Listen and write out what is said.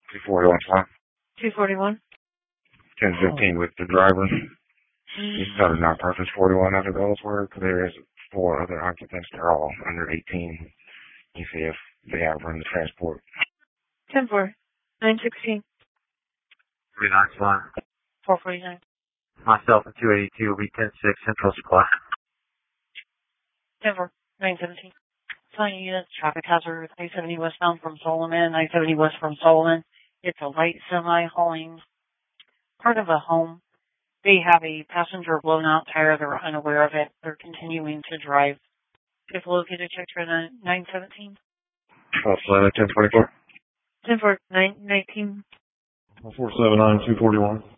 241 fine. 241. 1015 with the driver. He's covered non-purpose 41 under Goldsworth. There is 4 other occupants. They're all under 18. You see if they have room to transport. 10-4. 916. 391. 449. Myself and 282 will be 10-6 Central Supply. 10-4. 917. Flying units, traffic hazard, I-70 westbound from Solomon, I-70 west from Solomon. It's a light semi hauling part of a home. They have a passenger blown out tire. They're unaware of it. They're continuing to drive. If located, check for 917. 1024. 10-4. 919. 479 241.